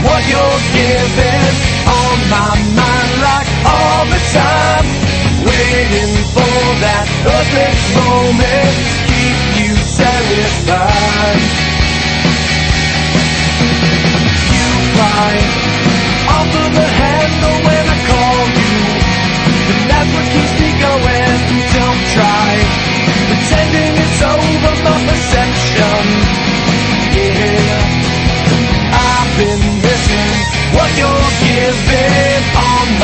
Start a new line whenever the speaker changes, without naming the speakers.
what you're giving on my mind like all the time, waiting for that perfect moment to keep you satisfied. You cry off of the handle when I call you, and that's what keeps me going. Don't try pretending it's over, my perception. Yeah, I've been missing what you're giving on